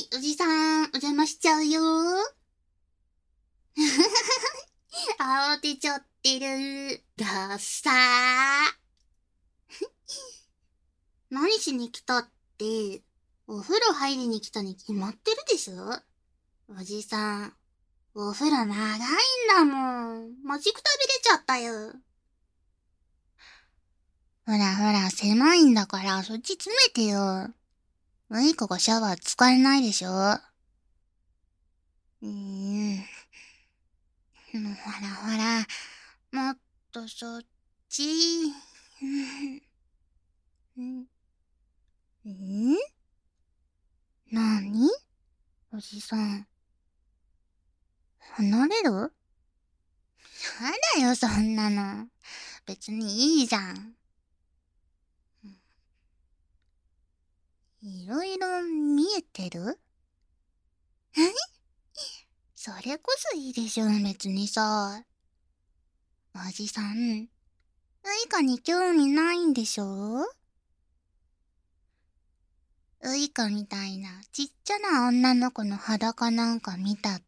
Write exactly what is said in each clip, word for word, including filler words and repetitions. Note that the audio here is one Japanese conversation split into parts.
おじさん、お邪魔しちゃうよ。慌てちゃってる。だっさー。何しに来たって、お風呂入りに来たに決まってるでしょ。おじさん、お風呂長いんだもん。マジくたびれちゃったよ。ほらほら、狭いんだから、そっち詰めてよ。ういこがシャワー使えないでしょ。うーん。もうほらほら、もっとそっち。んんんなにおじさん。離れる？やだよ、そんなの。別にいいじゃん。いろいろ見えてる？え？それこそいいでしょ、別にさ。おじさん、ウイカに興味ないんでしょ？ウイカみたいなちっちゃな女の子の裸なんか見たって、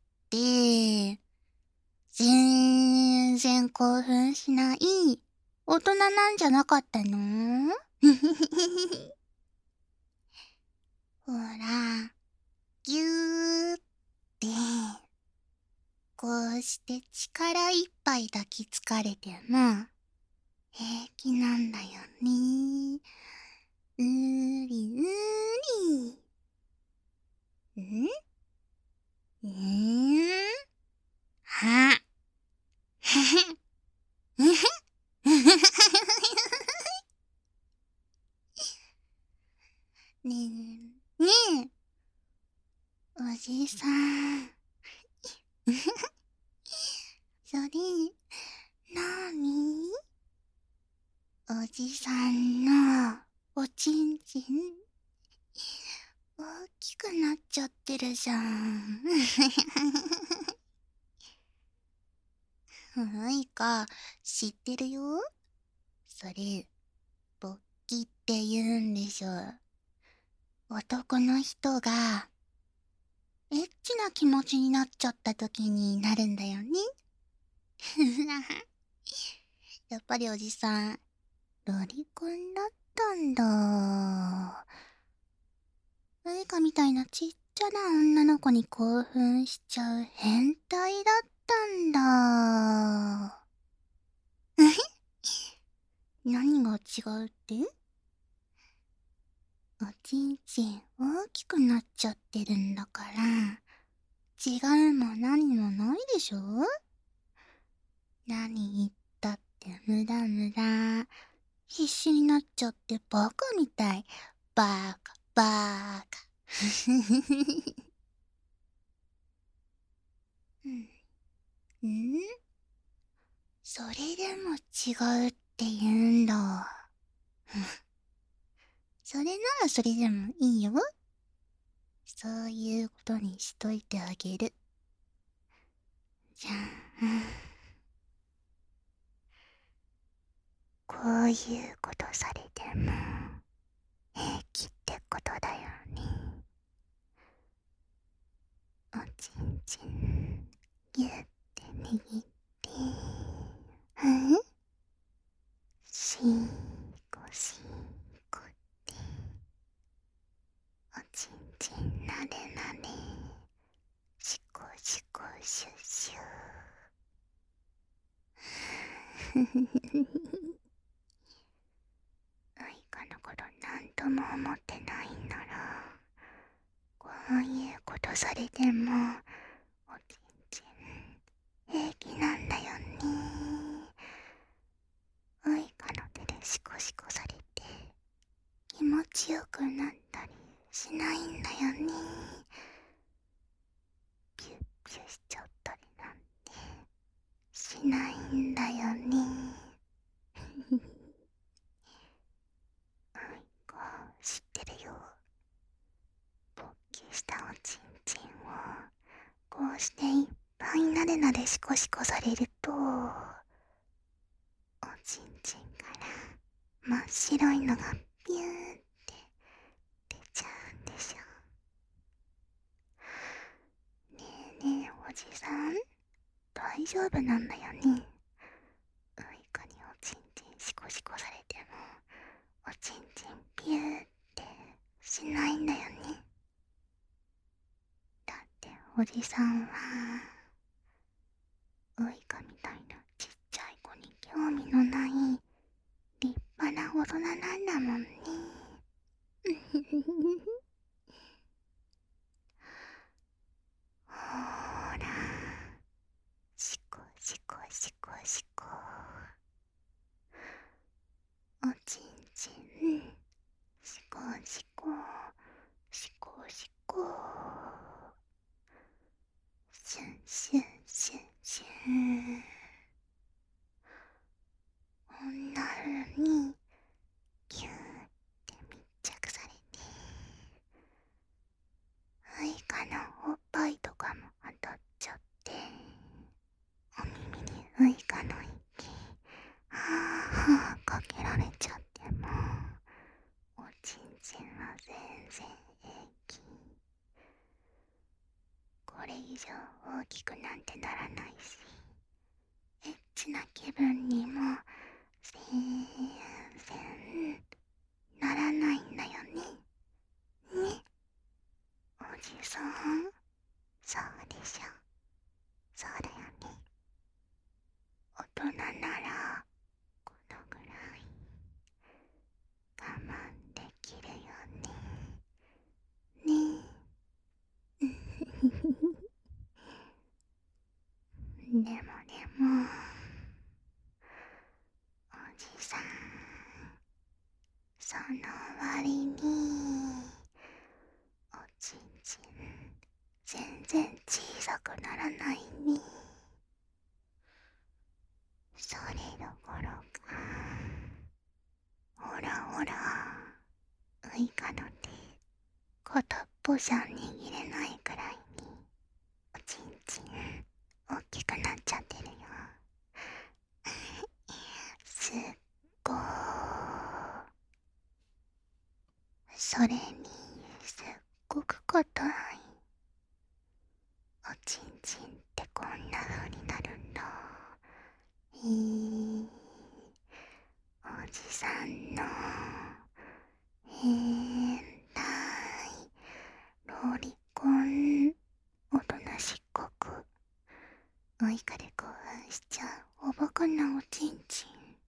全然興奮しない大人なんじゃなかったの？ほら、ぎゅーって、こうして力いっぱい抱きつかれても、平気なんだよね。うーりうーり。ん？えー、はっ。へへ。えへ。ねえ、ねえ、おじさん。それ、なに？おじさんのおちんちん大きくなっちゃってるじゃん。ういか、知ってるよ。それ、勃起って言うんでしょ。男の人が、エッチな気持ちになっちゃった時になるんだよね。やっぱりおじさん、ロリコンだったんだ。ウイカみたいなちっちゃな女の子に興奮しちゃう変態だったんだ。何が違うって？おちんちん大きくなっちゃってるんだから、違うも何もないでしょ？何言ったって無駄無駄。必死になっちゃってバカみたい。バカ、バカ。うん。ん？それでも違うって言うんだ。それならそれでもいいよ。そういうことにしといてあげる。じゃあ、こういうことされても平気ってことだよね。おちんちんぎゅって握って、うん？しーこしーこって、おちんちんなでなで、しこしこシュシュ。ふふふふ。ウイカのことなんとも思ってないんなら、こういうことされてもおちんちん平気なんだよね。ウイカの手でシコシコされて気持ちよくなったりしないんだよね。ピュッピュしちゃったりなんてしないんだよね。ウイカ知ってるよ。勃起したおちんちんをこうしていっぱいなでなでシコシコされると、おちんちんから真っ白いのがピューって出ちゃうんでしょ。 おじさん大丈夫なんだよね。ウイカにおちんちんシコシコされてもおちんちんピューってしないんだよね。だっておじさんはウイカみたいなちっちゃい子に興味のない立派な大人なんだもんね。ほーら、シコシコシコシコ、おちんちんシコシコシコシコ、シュンシュンシュンシュン。こんな風にギューって密着されて、ウイカのおっぱいとかも当たっちゃって、お耳にウイカの息はぁはぁかけられちゃってもおちんちんは全然平気。これ以上大きくなんてならないし、エッチな気分にも全然ならないんだよね。ね、おじさん。そうでしょ。そうだよね。大人ならこのぐらい我慢できるよね。ねえ。でもでもおじさん、その割におちんちん全然小さくならないね。それどころか、ほらほら、ウイカの手片っぽじゃ握れないくらいにおちんちん大きくなっちゃってるよ。すっごー。それにすっごく硬い。おちんちんってこんな風になるんだ。へー、おじさんの変態ロリコンおとなしっこくウイカで興奮しちゃうおバカなおちんちん。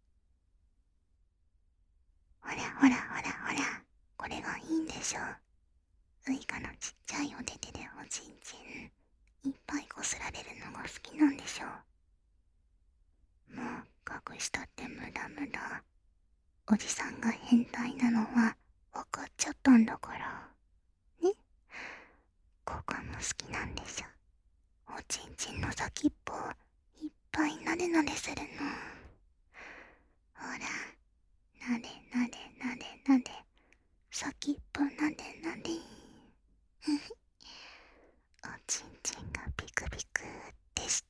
ほらほらほらほら、これがいいんでしょ。ウイカのちっちゃいお手手でおちんちんいっぱいこすられるのが好きなんでしょ。もう隠したって無駄無駄。おじさんが変態なのは分かっちゃったんだからね。ここも好きなんでしょ。おちんちんの先っぽいっぱいなでなでするの。ほら、なでなでなでなで、先っぽなでなで。おちんちんがピクピクってした。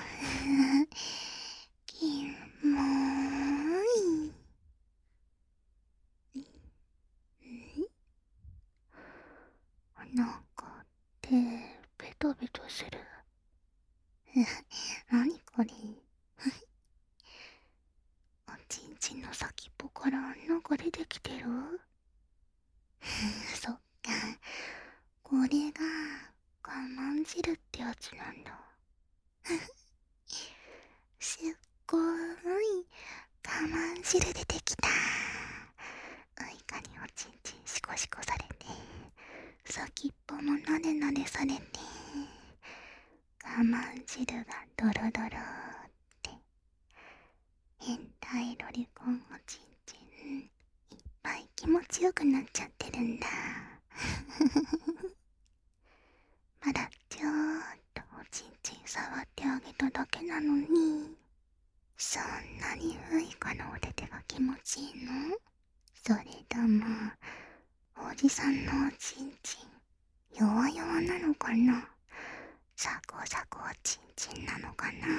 キモーい。なんか手ベトベトする。なにこれ。おちんちんの先っぽからなんか出てきてる。そっか、これが我慢汁ってやつなんだ。すっごーい我慢汁出てきた。ウイカにおちんちんシコシコされて、先っぽもなでなでされて、我慢汁がドロドロって、変態ロリコンおちんちんいっぱい気持ちよくなっちゃってるんだ。まだちょーっとおちんちん触ってあげただけなのに、そんなにウイカのお手手が気持ちいいの？それともおじさんのおちんちん弱々なのかな。サコサコおちんちんなのかな。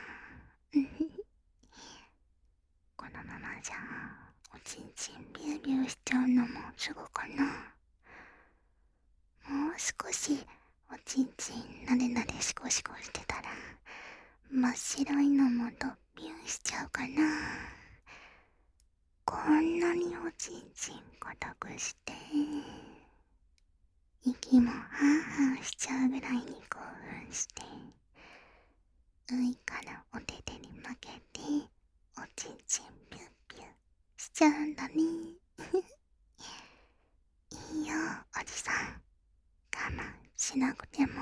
このままじゃおちんちんビュービューしちゃうのもすぐかな。もう少しおちんちんなでなでシコシコしてたら真っ白いのもドッピュンしちゃうかな。こんなにおちんちん固くして息もハーハーしちゃうぐらいに興奮して、ういからお手手に負けておちんちんピュンピュンしちゃうんだね。いいよおじさん、我慢しなくても。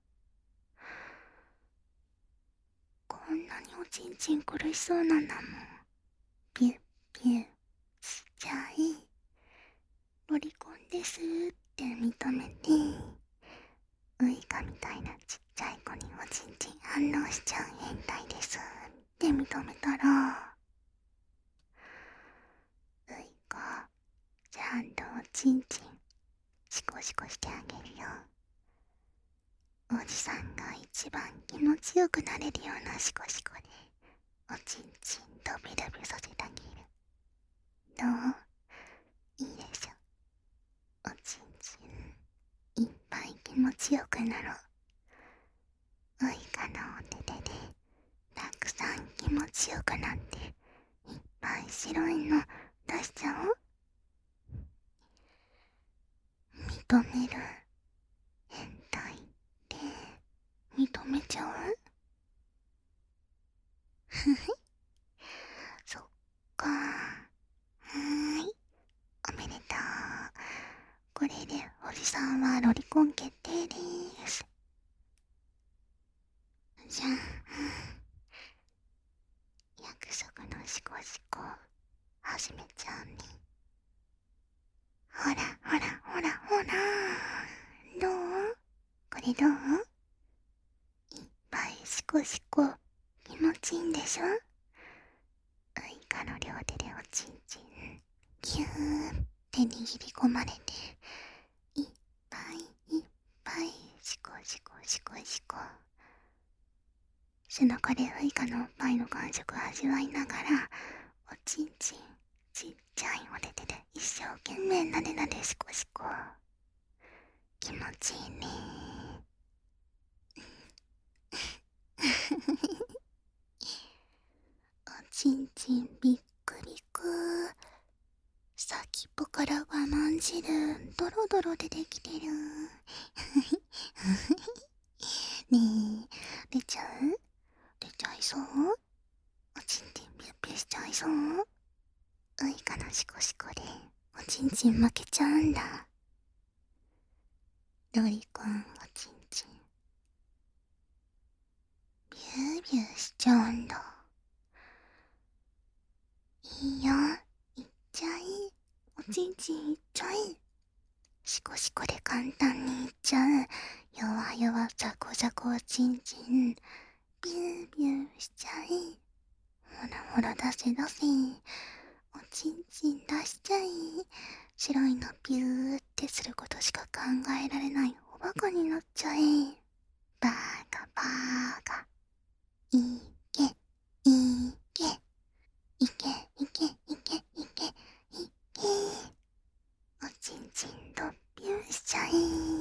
こんなにおちんちん苦しそうなんだもん。ピュッピュッしちゃい、ロリコンですって認めて、ウイカみたいなちっちゃい子におちんちん反応しちゃう変態ですって認めたら、ウイカちゃんとおちんちんシコシコしてあげるよ。おじさんが一番気持ちよくなれるようなシコシコでおちんちんドビドビさせてあげる。どう？いいでしょ。おちんちんいっぱい気持ちよくなろう。ウイカのお手手でたくさん気持ちよくなっていっぱい白いの出しちゃおう。認める。変態って認めちゃう？ふふそっか。はーい、おめでとう。これでおじさんはロリコン決定でーす。じゃあ約束のシコシコ始めちゃうね。ほらほらほらほら、どう？これどう？いっぱいシコシコ気持ちいいんでしょ？ウイカの両手でおちんちんギューって握り込まれて、いっぱいいっぱいシコシコシコシコ、背中でウイカのおっぱいの感触を味わいながらおちんちんちっちゃいお手手で一生懸命なでなでシコシコ、気持ちいいね。おちんちんびっくりく、先っぽから我慢汁ドロドロ出てきてる。ねえ、出ちゃう？出ちゃいそう？おちんちんピュッピュしちゃいそう？ウイカのシコシコでおちんちん負けちゃうんだ。ロリコンおちんちんビュービューしちゃうんだ。いいよ、いっちゃい、おちんちんいっちゃい。シコシコで簡単にいっちゃう弱々ザコザコおちんちんビュービューしちゃい。ほらほら出せ出せ、おちんちん出しちゃい。白いのビューってすることしか考えられないおバカになっちゃえ。バーカバーカ、いけいけいけいけいけいけいけ、おちんちんドッピュンしちゃえ。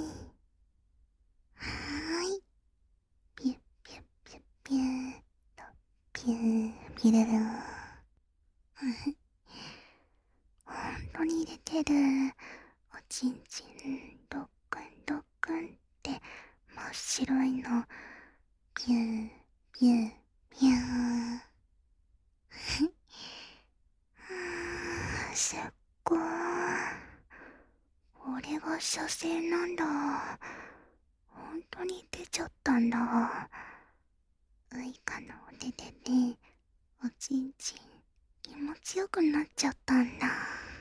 はーい、ピュッピュッピュッピュードッピューピルルン。ほんとに出てる。おちんちんドックンドックンって真っ白いのピューピューピュー。はぁ、すっごー。これが射精なんだ。ほんとに出ちゃったんだ。ウイカのお手手でおちんちん気持ちよくなっちゃったんだ。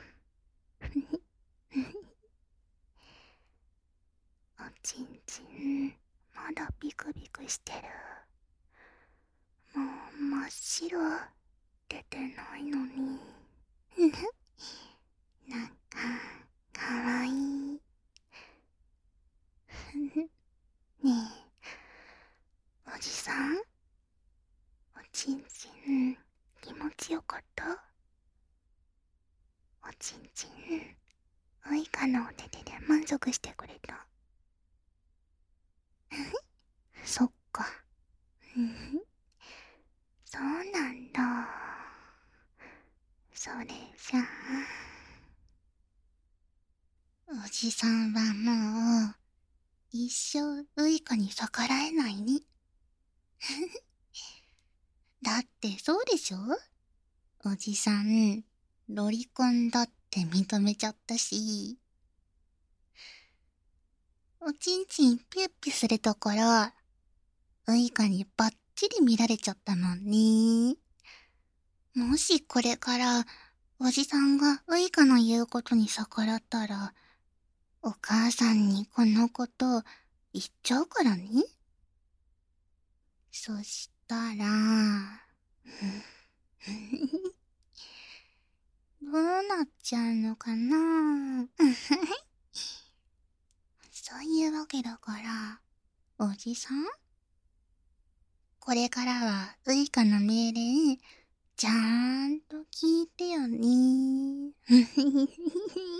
おちんちんまだビクビクしてる。もう真っ白出てないのに。なんかかわいい。ねえおじさん、おちんちん気持ちよかった？おちんちんウイカのお手手で満足してくれた？ そっか。そうなんだ。それじゃあ、おじさんはもう、一生ウイカに逆らえないね。だってそうでしょ？おじさん、ロリコンだって認めちゃったし、おちんちんピュッピュするところ、ウイカにバッチリ見られちゃったもんね。もしこれから、おじさんがウイカの言うことに逆らったら、お母さんにこのこと言っちゃうからね。そしたら、どうなっちゃうのかな。そういうわけだから、おじさん、これからはウイカの命令、ちゃーんと聞いてよね。